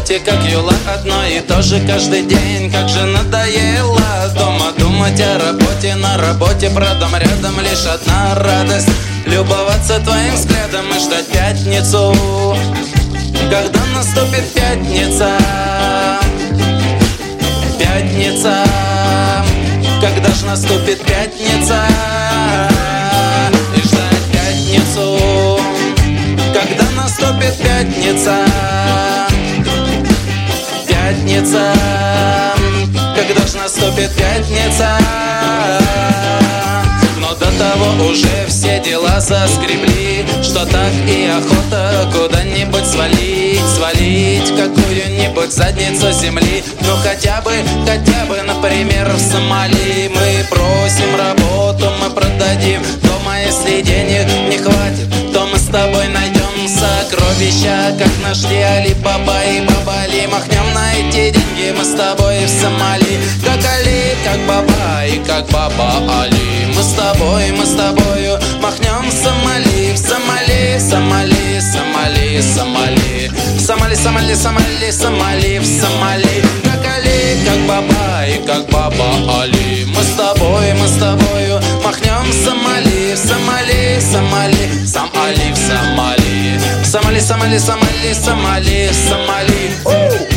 работе, как юла, одно и то же каждый день. Как же надоело дома думать о работе, на работе про дом рядом лишь одна радость: любоваться твоим взглядом и ждать пятницу, когда наступит пятница. Пятница, когда ж наступит пятница? И ждать пятницу, когда наступит пятница. Пятница, когда ж наступит пятница? Но до того уже все дела заскребли, что так и охота куда-нибудь свалить, какую-нибудь задницу земли. Ну хотя бы, например, в Сомали. Мы бросим работу, мы продадим дома. Если денег не хватит, то мы с тобой найдем сокровища, как нашли Али Баба и Бабали. Махнем на эти деньги мы с тобой в Сомали, как Али, как Баба и как Баба Али. Мы с тобою махнем в Сомали, в Сомали, Сомали, Сомали, Сомали, Сомали, Сомали, Сомали, Сомали, в Сомали, как Али, как Баба и как Баба Али. Мы с тобою махнем в Сомали, в Сомали, Сомали, сам Али в Сомали, Сомали, Сомали, Сомали, Сомали, Сомали.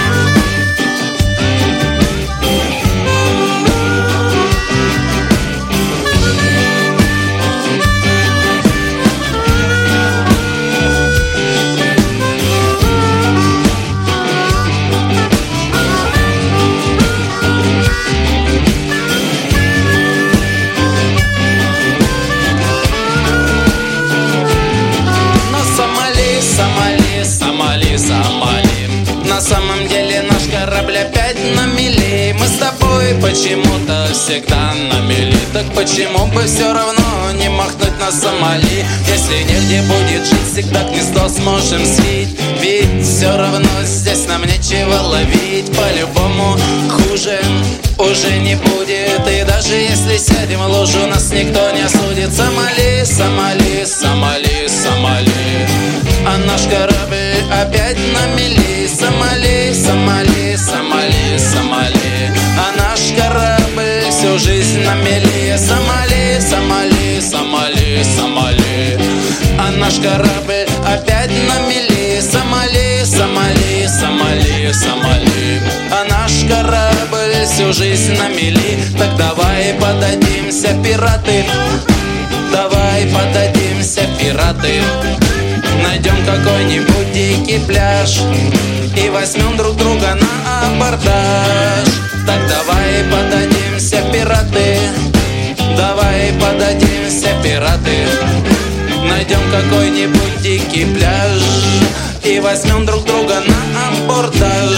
На самом деле наш корабль опять на мели. Мы с тобой почему-то всегда на мели. Так почему бы все равно не махнуть на Сомали? Если негде будет жить, всегда гнездо сможем свить. Ведь все равно здесь нам нечего ловить. По-любому хуже уже не будет. И даже если сядем в лужу, нас никто не осудит. Сомали, Сомали, Сомали, Сомали. А наш корабль опять на мели. Сомали, Сомали, Сомали, Сомали. А наш корабль всю жизнь на мели. Сомали, Сомали, Сомали, Сомали. А наш корабль опять на мели. Сомали, Сомали, Сомали, Сомали. А наш корабль всю жизнь на мели. Так давай подадимся, пираты. Давай подадимся, пираты. Найдем какой-нибудь дикий пляж и возьмем друг друга на абордаж. Так давай подадимся, пираты. Давай подадимся, пираты. Найдем какой-нибудь дикий пляж и возьмем друг друга на абордаж.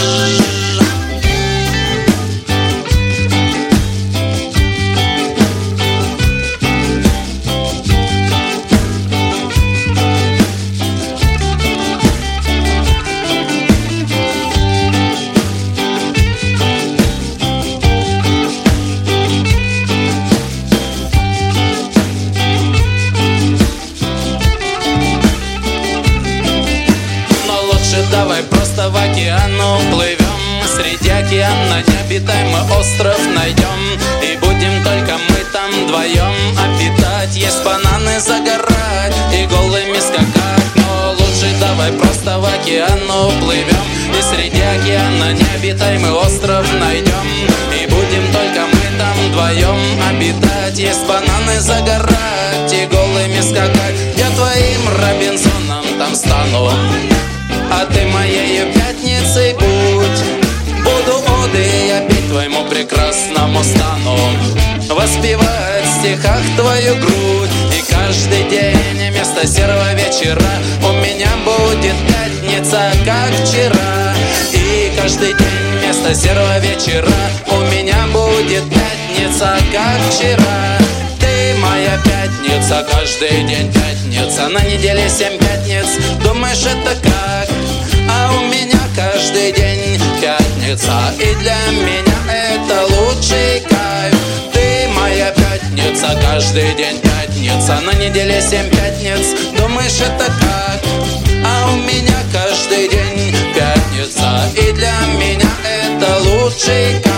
Давай просто в океан уплывем. Среди океана необитаемый остров найдем. И будем только мы там вдвоем обитать. Есть бананы загорать и голыми скакать. Но лучше давай просто в океан уплывем. И среди океана необитаемый остров найдем. И будем только мы там вдвоем обитать. Есть бананы загорать и голыми скакать. Я твоим Робинзоном там стану, а ты моею пятницей будь. Буду оды я петь твоему прекрасному стану, воспевать в стихах твою грудь. И каждый день вместо серого вечера у меня будет пятница, как вчера. И каждый день вместо серого вечера у меня будет пятница, как вчера. Ты моя пятница, каждый день пятница. На неделе 7 пятниц, думаешь, это как? А у меня каждый день пятница, и для меня это лучший кайф. Ты моя пятница, каждый день пятница. На неделе 7 пятниц, думаешь, это как? А у меня каждый день пятница, лучший